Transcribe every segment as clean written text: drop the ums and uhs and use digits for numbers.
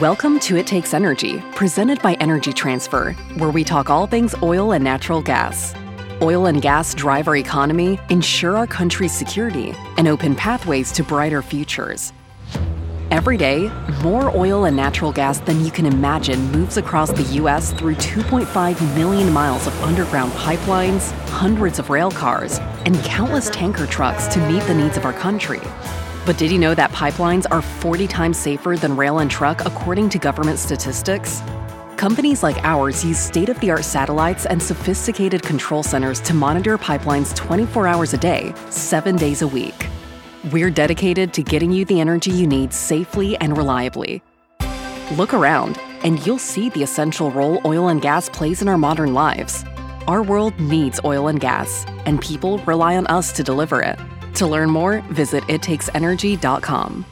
Welcome to It Takes Energy, presented by Energy Transfer, where we talk all things oil and natural gas. Oil and gas drive our economy, ensure our country's security, and open pathways to brighter futures. Every day, more oil and natural gas than you can imagine moves across the U.S. through 2.5 million miles of underground pipelines, hundreds of rail cars, and countless tanker trucks to meet the needs of our country. But did you know that pipelines are 40 times safer than rail and truck, according to government statistics? Companies like ours use state-of-the-art satellites and sophisticated control centers to monitor pipelines 24 hours a day, 7 days a week. We're dedicated to getting you the energy you need safely and reliably. Look around, and you'll see the essential role oil and gas plays in our modern lives. Our world needs oil and gas, and people rely on us to deliver it. To learn more, visit ittakes.energy.com.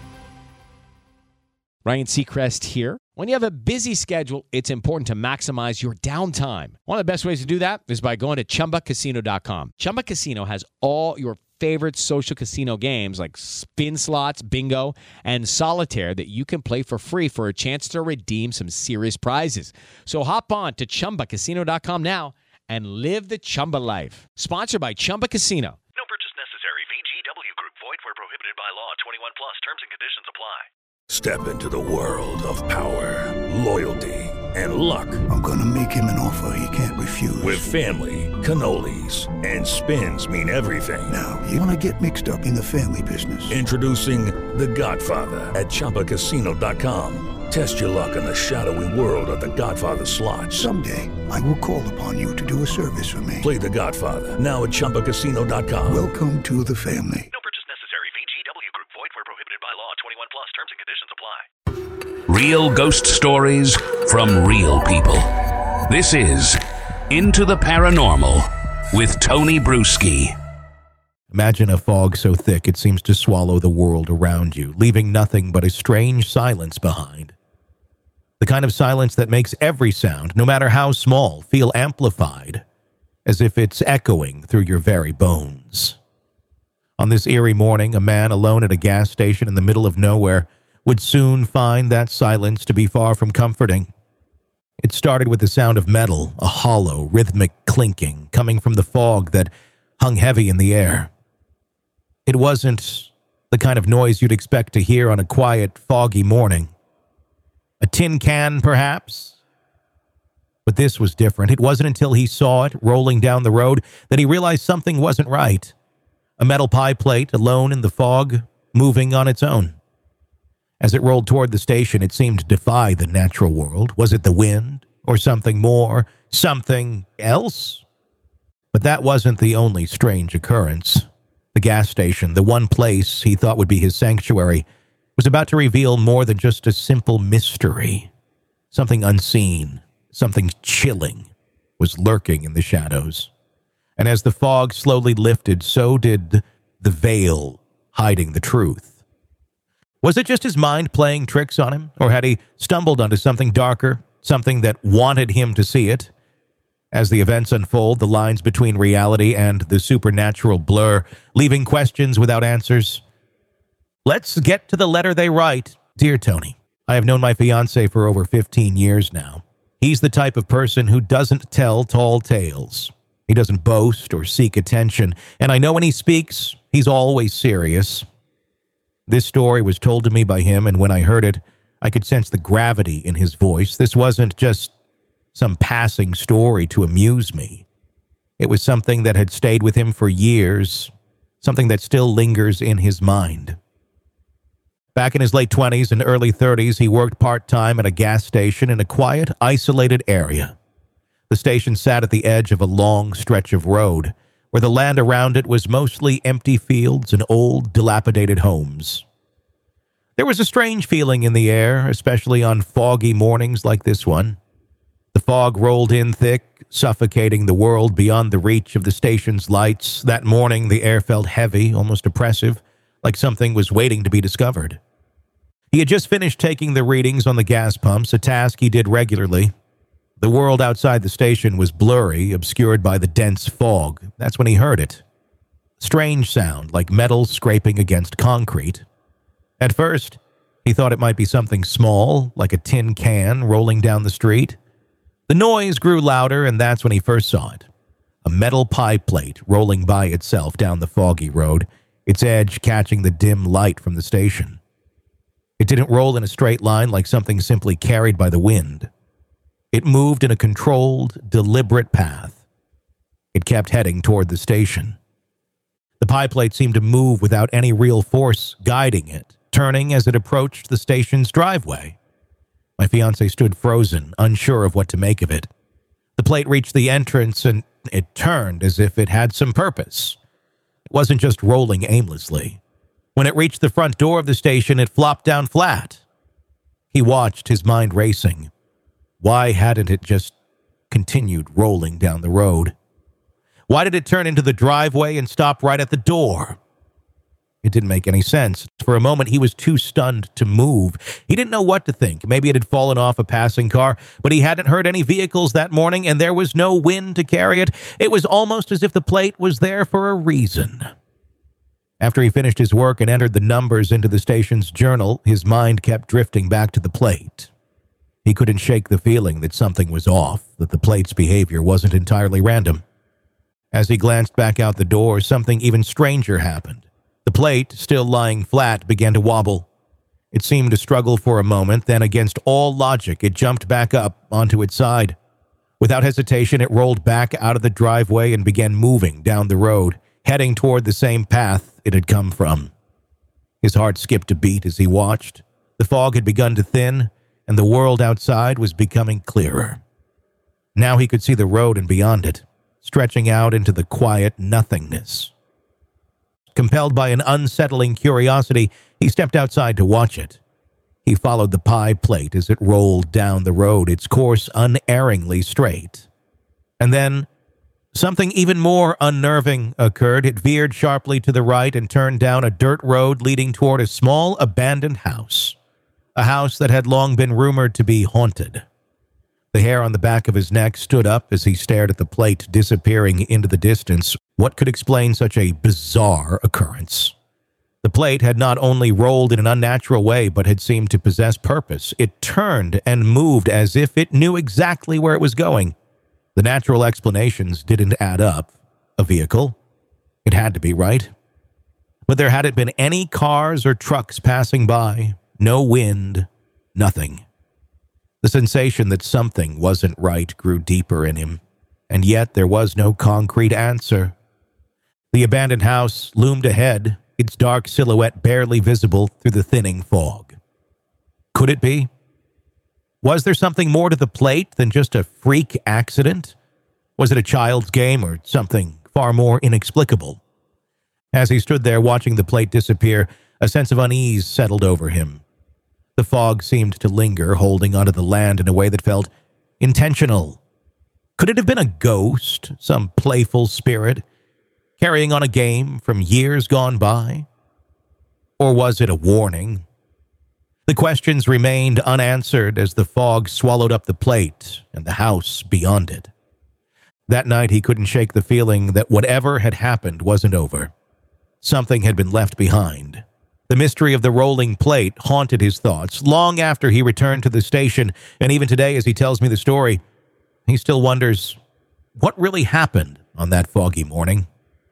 Ryan Seacrest here. When you have a busy schedule, it's important to maximize your downtime. One of the best ways to do that is by going to ChumbaCasino.com. Chumba Casino has all your favorite social casino games like spin slots, bingo, and solitaire that you can play for free for a chance to redeem some serious prizes. So hop on to ChumbaCasino.com now and live the Chumba life. Sponsored by Chumba Casino. No purchase necessary. VGW Group. Void where prohibited by law. 21 plus. Terms and conditions apply. Step into the world of power, loyalty, and luck. I'm going to make him an offer he can't refuse. With family, cannolis, and spins mean everything. Now, you want to get mixed up in the family business. Introducing The Godfather at ChumbaCasino.com. Test your luck in the shadowy world of The Godfather slot. Someday, I will call upon you to do a service for me. Play The Godfather now at ChumbaCasino.com. Welcome to the family. No purchase necessary. VGW Group. Void where prohibited by law. 21 plus. Terms and conditions apply. Real ghost stories from real people. This is Into the Paranormal with Tony Bruschi. Imagine a fog so thick it seems to swallow the world around you, leaving nothing but a strange silence behind. The kind of silence that makes every sound, no matter how small, feel amplified, as if it's echoing through your very bones. On this eerie morning, a man alone at a gas station in the middle of nowhere would soon find that silence to be far from comforting. It started with the sound of metal, a hollow, rhythmic clinking coming from the fog that hung heavy in the air. It wasn't the kind of noise you'd expect to hear on a quiet, foggy morning. A tin can, perhaps? But this was different. It wasn't until he saw it rolling down the road that he realized something wasn't right. A metal pie plate, alone in the fog, moving on its own. As it rolled toward the station, it seemed to defy the natural world. Was it the wind? Or something more? Something else? But that wasn't the only strange occurrence. The gas station, the one place he thought would be his sanctuary, was about to reveal more than just a simple mystery. Something unseen, something chilling, was lurking in the shadows. And as the fog slowly lifted, so did the veil hiding the truth. Was it just his mind playing tricks on him, or had he stumbled onto something darker, something that wanted him to see it? As the events unfold, the lines between reality and the supernatural blur, leaving questions without answers. Let's get to the letter they write. Dear Tony, I have known my fiancé for over 15 years now. He's the type of person who doesn't tell tall tales. He doesn't boast or seek attention, and I know when he speaks, he's always serious. This story was told to me by him, and when I heard it, I could sense the gravity in his voice. This wasn't just some passing story to amuse me. It was something that had stayed with him for years, something that still lingers in his mind. Back in his late 20s and early 30s, he worked part-time at a gas station in a quiet, isolated area. The station sat at the edge of a long stretch of road, where the land around it was mostly empty fields and old, dilapidated homes. There was a strange feeling in the air, especially on foggy mornings like this one. The fog rolled in thick, suffocating the world beyond the reach of the station's lights. That morning, the air felt heavy, almost oppressive, like something was waiting to be discovered. He had just finished taking the readings on the gas pumps, a task he did regularly. The world outside the station was blurry, obscured by the dense fog. That's when he heard it. Strange sound, like metal scraping against concrete. At first, he He thought it might be something small, like a tin can rolling down the street. The noise grew louder, and that's when he first saw it. A metal pie plate rolling by itself down the foggy road, its edge catching the dim light from the station. It didn't roll in a straight line like something simply carried by the wind. It moved in a controlled, deliberate path. It kept heading toward the station. The pie plate seemed to move without any real force guiding it, turning as it approached the station's driveway. My fiancé stood frozen, unsure of what to make of it. The plate reached the entrance and it turned as if it had some purpose. It wasn't just rolling aimlessly. When it reached the front door of the station, it flopped down flat. He watched, his mind racing. Why hadn't it just continued rolling down the road? Why did it turn into the driveway and stop right at the door? It didn't make any sense. For a moment, he was too stunned to move. He didn't know what to think. Maybe it had fallen off a passing car, but he hadn't heard any vehicles that morning, and there was no wind to carry it. It was almost as if the plate was there for a reason. After he finished his work and entered the numbers into the station's journal, his mind kept drifting back to the plate. He couldn't shake the feeling that something was off, that the plate's behavior wasn't entirely random. As he glanced back out the door, something even stranger happened. The plate, still lying flat, began to wobble. It seemed to struggle for a moment, then against all logic, it jumped back up onto its side. Without hesitation, it rolled back out of the driveway and began moving down the road, heading toward the same path it had come from. His heart skipped a beat as he watched. The fog had begun to thin, and the world outside was becoming clearer. Now he could see the road and beyond it, stretching out into the quiet nothingness. Compelled by an unsettling curiosity, he stepped outside to watch it. He followed the pie plate as it rolled down the road, its course unerringly straight. And then, something even more unnerving occurred. It veered sharply to the right and turned down a dirt road leading toward a small abandoned house. A house that had long been rumored to be haunted. The hair on the back of his neck stood up as he stared at the plate disappearing into the distance. What could explain such a bizarre occurrence? The plate had not only rolled in an unnatural way, but had seemed to possess purpose. It turned and moved as if it knew exactly where it was going. The natural explanations didn't add up. A vehicle? It had to be, right? But there hadn't been any cars or trucks passing by. No wind. Nothing. The sensation that something wasn't right grew deeper in him, and yet there was no concrete answer. The abandoned house loomed ahead, its dark silhouette barely visible through the thinning fog. Could it be? Was there something more to the plate than just a freak accident? Was it a child's game or something far more inexplicable? As he stood there watching the plate disappear, a sense of unease settled over him. The fog seemed to linger, holding onto the land in a way that felt intentional. Could it have been a ghost, some playful spirit, carrying on a game from years gone by? Or was it a warning? The questions remained unanswered as the fog swallowed up the plate and the house beyond it. That night he couldn't shake the feeling that whatever had happened wasn't over. Something had been left behind. The mystery of the rolling plate haunted his thoughts long after he returned to the station, and even today as he tells me the story, he still wonders what really happened on that foggy morning.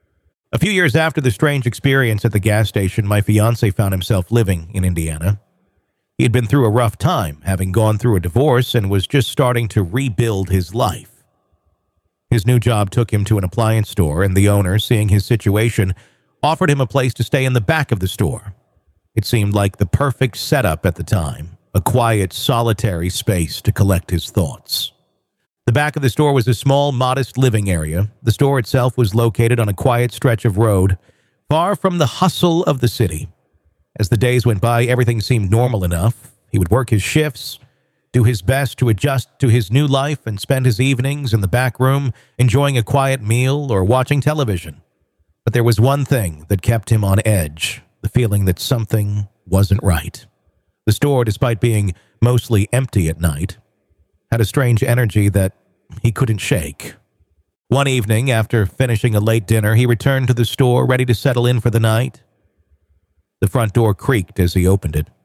A few years after the strange experience at the gas station, my fiancé found himself living in Indiana. He had been through a rough time, having gone through a divorce, and was just starting to rebuild his life. His new job took him to an appliance store, and the owner, seeing his situation, offered him a place to stay in the back of the store. It seemed like the perfect setup at the time, a quiet, solitary space to collect his thoughts. The back of the store was a small, modest living area. The store itself was located on a quiet stretch of road, far from the hustle of the city. As the days went by, everything seemed normal enough. He would work his shifts, do his best to adjust to his new life, and spend his evenings in the back room enjoying a quiet meal or watching television. But there was one thing that kept him on edge, the feeling that something wasn't right. The store, despite being mostly empty at night, had a strange energy that he couldn't shake. One evening, after finishing a late dinner, he returned to the store ready to settle in for the night. The front door creaked as he opened it.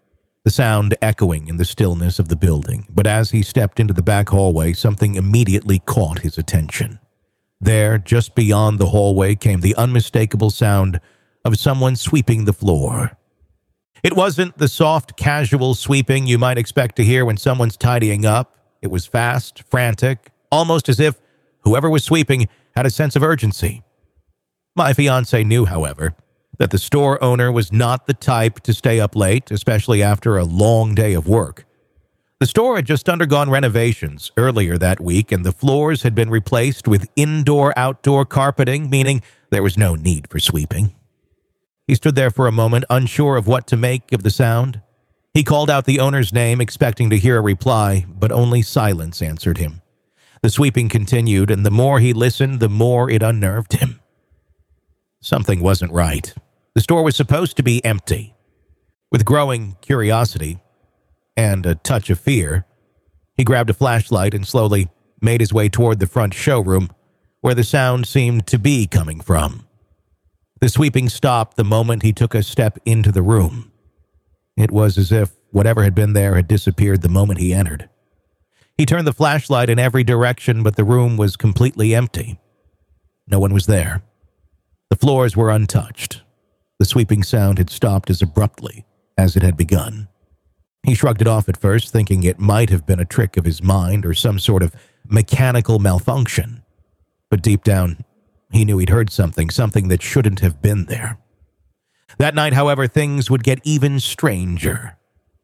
the sound echoing in the stillness of the building. But as he stepped into the back hallway, something immediately caught his attention. There, just beyond the hallway, came the unmistakable sound of someone sweeping the floor. It wasn't the soft, casual sweeping you might expect to hear when someone's tidying up. It was fast, frantic, almost as if whoever was sweeping had a sense of urgency. My fiancé knew, however, that the store owner was not the type to stay up late, especially after a long day of work. The store had just undergone renovations earlier that week, and the floors had been replaced with indoor-outdoor carpeting, meaning there was no need for sweeping. He stood there for a moment, unsure of what to make of the sound. He called out the owner's name, expecting to hear a reply, but only silence answered him. The sweeping continued, and the more he listened, the more it unnerved him. Something wasn't right. The store was supposed to be empty. With growing curiosity and a touch of fear, he grabbed a flashlight and slowly made his way toward the front showroom, where the sound seemed to be coming from. The sweeping stopped the moment he took a step into the room. It was as if whatever had been there had disappeared the moment he entered. He turned the flashlight in every direction, but the room was completely empty. No one was there. The floors were untouched. The sweeping sound had stopped as abruptly as it had begun. He shrugged it off at first, thinking it might have been a trick of his mind or some sort of mechanical malfunction. But deep down, he knew he'd heard something that shouldn't have been there. That night, however, things would get even stranger.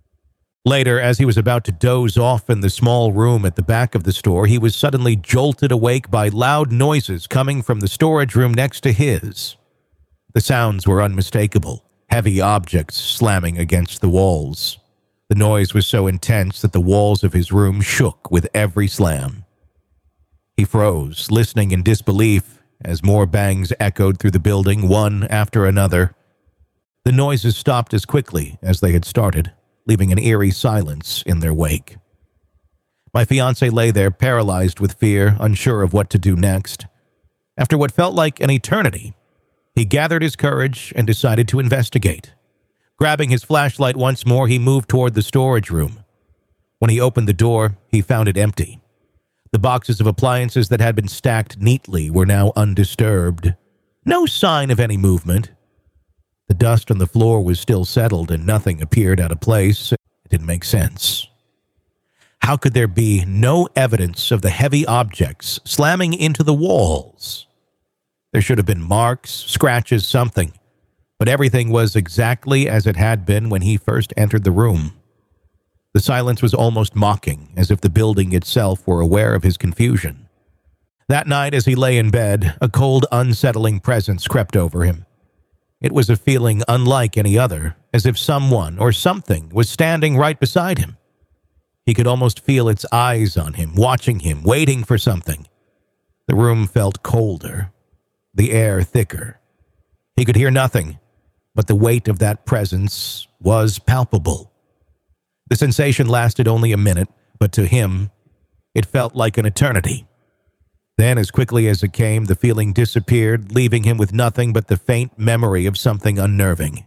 Later, as he was about to doze off in the small room at the back of the store, he was suddenly jolted awake by loud noises coming from the storage room next to his. The sounds were unmistakable, heavy objects slamming against the walls. The noise was so intense that the walls of his room shook with every slam. He froze, listening in disbelief as more bangs echoed through the building, one after another. The noises stopped as quickly as they had started, leaving an eerie silence in their wake. My fiancé lay there, paralyzed with fear, unsure of what to do next. After what felt like an eternity, he gathered his courage and decided to investigate. Grabbing his flashlight once more, he moved toward the storage room. When he opened the door, he found it empty. The boxes of appliances that had been stacked neatly were now undisturbed. No sign of any movement. The dust on the floor was still settled and nothing appeared out of place. It didn't make sense. How could there be no evidence of the heavy objects slamming into the walls? There should have been marks, scratches, something. But everything was exactly as it had been when he first entered the room. The silence was almost mocking, as if the building itself were aware of his confusion. That night, as he lay in bed, a cold, unsettling presence crept over him. It was a feeling unlike any other, as if someone or something was standing right beside him. He could almost feel its eyes on him, watching him, waiting for something. The room felt colder, the air thicker. He could hear nothing, but the weight of that presence was palpable. The sensation lasted only a minute, but to him, it felt like an eternity. Then, as quickly as it came, the feeling disappeared, leaving him with nothing but the faint memory of something unnerving.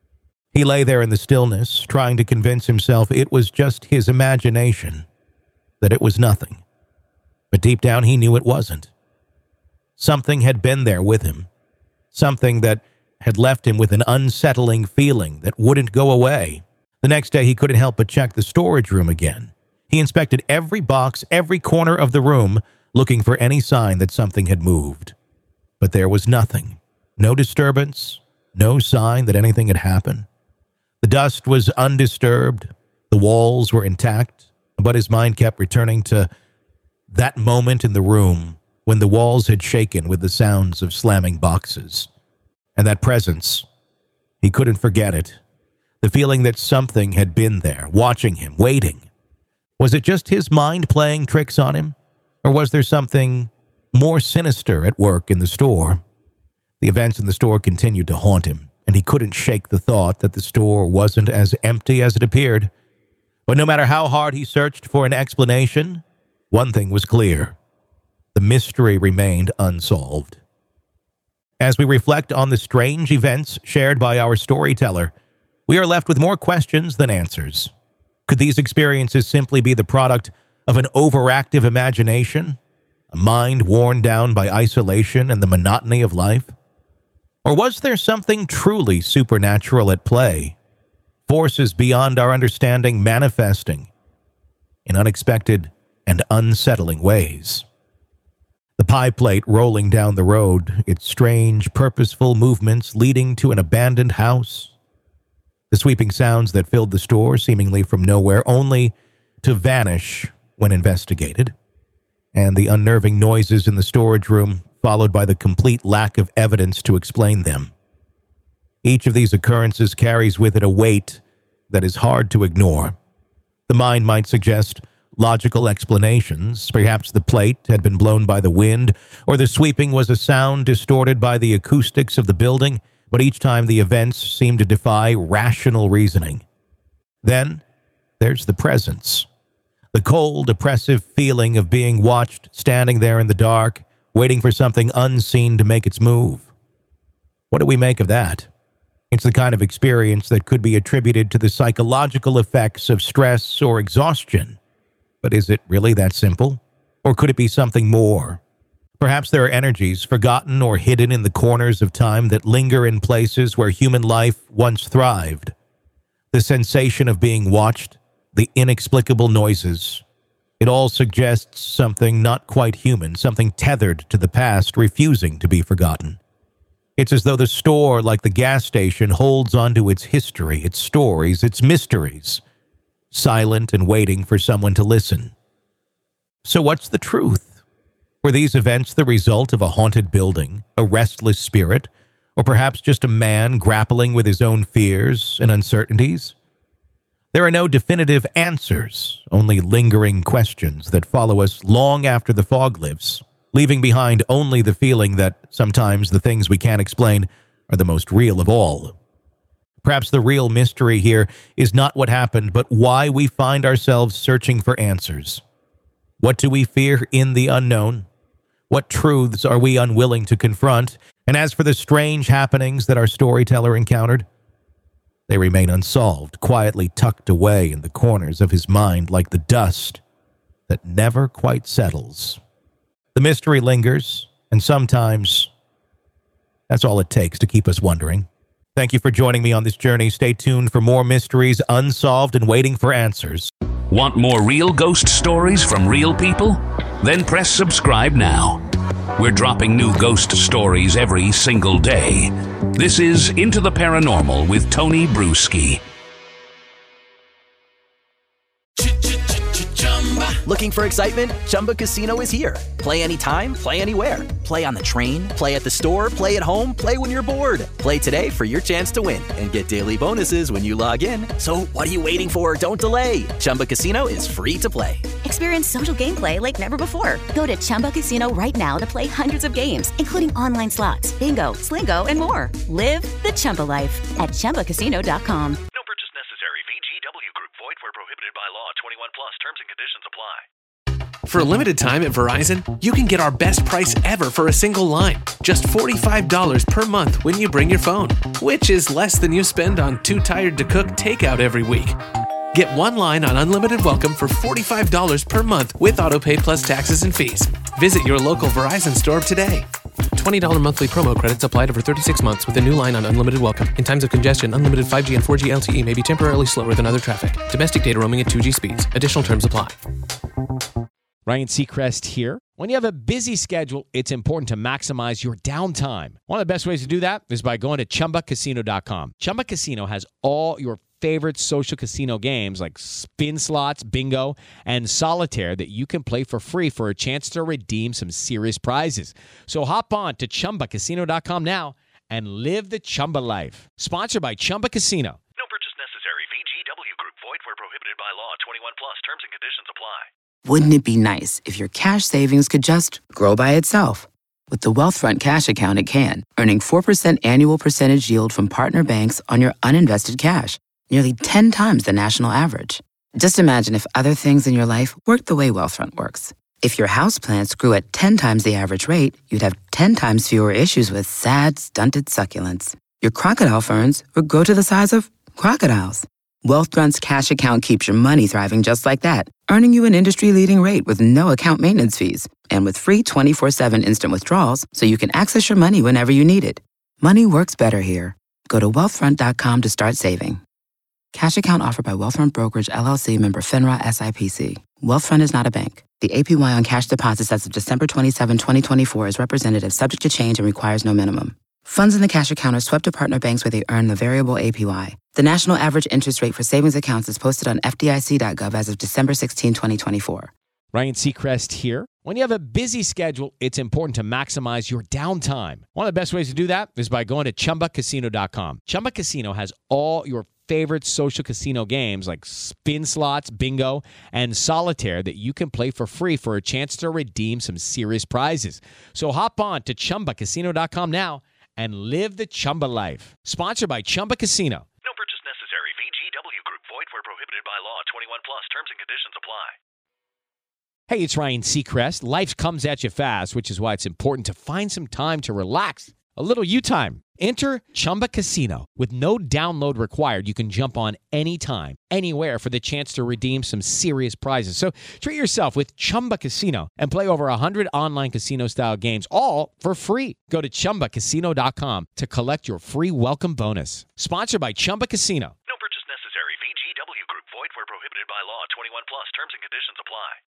He lay there in the stillness, trying to convince himself it was just his imagination, that it was nothing. But deep down, he knew it wasn't. Something had been there with him, something that had left him with an unsettling feeling that wouldn't go away. The next day, he couldn't help but check the storage room again. He inspected every box, every corner of the room, looking for any sign that something had moved. But there was nothing. No disturbance, no sign that anything had happened. The dust was undisturbed, the walls were intact, but his mind kept returning to that moment in the room when the walls had shaken with the sounds of slamming boxes. And that presence, he couldn't forget it. The feeling that something had been there, watching him, waiting. Was it just his mind playing tricks on him? Or was there something more sinister at work in the store? The events in the store continued to haunt him, and he couldn't shake the thought that the store wasn't as empty as it appeared. But no matter how hard he searched for an explanation, one thing was clear. The mystery remained unsolved. As we reflect on the strange events shared by our storyteller, we are left with more questions than answers. Could these experiences simply be the product of an overactive imagination, a mind worn down by isolation and the monotony of life? Or was there something truly supernatural at play, forces beyond our understanding manifesting in unexpected and unsettling ways? The pie plate rolling down the road, its strange, purposeful movements leading to an abandoned house. The sweeping sounds that filled the store seemingly from nowhere, only to vanish when investigated. And the unnerving noises in the storage room, followed by the complete lack of evidence to explain them. Each of these occurrences carries with it a weight that is hard to ignore. The mind might suggest logical explanations. Perhaps the plate had been blown by the wind, or the sweeping was a sound distorted by the acoustics of the building, but each time the events seem to defy rational reasoning. Then there's the presence. The cold, oppressive feeling of being watched, standing there in the dark, waiting for something unseen to make its move. What do we make of that? It's the kind of experience that could be attributed to the psychological effects of stress or exhaustion. But is it really that simple? Or could it be something more? Perhaps there are energies forgotten or hidden in the corners of time that linger in places where human life once thrived. The sensation of being watched, the inexplicable noises. It all suggests something not quite human, something tethered to the past, refusing to be forgotten. It's as though the store, like the gas station, holds onto its history, its stories, its mysteries, silent and waiting for someone to listen. So what's the truth? Were these events the result of a haunted building, a restless spirit, or perhaps just a man grappling with his own fears and uncertainties? There are no definitive answers, only lingering questions that follow us long after the fog lifts, leaving behind only the feeling that sometimes the things we can't explain are the most real of all. Perhaps the real mystery here is not what happened, but why we find ourselves searching for answers. What do we fear in the unknown? What truths are we unwilling to confront? And as for the strange happenings that our storyteller encountered, they remain unsolved, quietly tucked away in the corners of his mind like the dust that never quite settles. The mystery lingers, and sometimes that's all it takes to keep us wondering. Thank you for joining me on this journey. Stay tuned for more mysteries unsolved and waiting for answers. Want more real ghost stories from real people? Then press subscribe now. We're dropping new ghost stories every single day. This is Into the Paranormal with Tony Bruschi. Looking for excitement? Chumba Casino is here. Play anytime, play anywhere. Play on the train, play at the store, play at home, play when you're bored. Play today for your chance to win and get daily bonuses when you log in. So what are you waiting for? Don't delay. Chumba Casino is free to play. Experience social gameplay like never before. Go to Chumba Casino right now to play hundreds of games, including online slots, bingo, Slingo, and more. Live the Chumba life at ChumbaCasino.com. No purchase necessary. VGW Group. Void where prohibited by law. 21 plus. Terms and conditions apply. For a limited time at Verizon, you can get our best price ever for a single line. Just $45 per month when you bring your phone, which is less than you spend on Too Tired to Cook takeout every week. Get one line on Unlimited Welcome for $45 per month with AutoPay plus taxes and fees. Visit your local Verizon store today. $20 monthly promo credits applied over 36 months with a new line on Unlimited Welcome. In times of congestion, unlimited 5G and 4G LTE may be temporarily slower than other traffic. Domestic data roaming at 2G speeds. Additional terms apply. Ryan Seacrest here. When you have a busy schedule, it's important to maximize your downtime. One of the best ways to do that is by going to ChumbaCasino.com. Chumba Casino has all your favorite social casino games like spin slots, bingo, and solitaire that you can play for free for a chance to redeem some serious prizes. So hop on to ChumbaCasino.com now and live the Chumba life. Sponsored by Chumba Casino. No purchase necessary. VGW Group. Void where prohibited by law. 21 plus. Terms and conditions apply. Wouldn't it be nice if your cash savings could just grow by itself? With the Wealthfront Cash Account, it can, earning 4% annual percentage yield from partner banks on your uninvested cash, nearly 10 times the national average. Just imagine if other things in your life worked the way Wealthfront works. If your houseplants grew at 10 times the average rate, you'd have 10 times fewer issues with sad, stunted succulents. Your crocodile ferns would grow to the size of, Crocodiles. Wealthfront's cash account keeps your money thriving just like that, earning you an industry-leading rate with no account maintenance fees and with free 24/7 instant withdrawals so you can access your money whenever you need it. Money works better here. Go to wealthfront.com to start saving. Cash account offered by Wealthfront Brokerage, LLC, member FINRA SIPC. Wealthfront is not a bank. The APY on cash deposits as of December 27, 2024 is representative, subject to change, and requires no minimum. Funds in the cash account are swept to partner banks where they earn the variable APY. The national average interest rate for savings accounts is posted on FDIC.gov as of December 16, 2024. Ryan Seacrest here. When you have a busy schedule, it's important to maximize your downtime. One of the best ways to do that is by going to ChumbaCasino.com. Chumba Casino has all your favorite social casino games like spin slots, bingo, and solitaire that you can play for free for a chance to redeem some serious prizes. So hop on to ChumbaCasino.com now and live the Chumba life. Sponsored by Chumba Casino. No purchase necessary. VGW Group. Void where prohibited by law. 21 plus. Terms and conditions apply. Hey, it's Ryan Seacrest. Life comes at you fast, which is why it's important to find some time to relax. A little you time. Enter Chumba Casino. With no download required, you can jump on anytime, anywhere for the chance to redeem some serious prizes. So treat yourself with Chumba Casino and play over 100 online casino-style games, all for free. Go to ChumbaCasino.com to collect your free welcome bonus. Sponsored by Chumba Casino. No purchase necessary. VGW Group. Void where prohibited by law. 21 plus. Terms and conditions apply.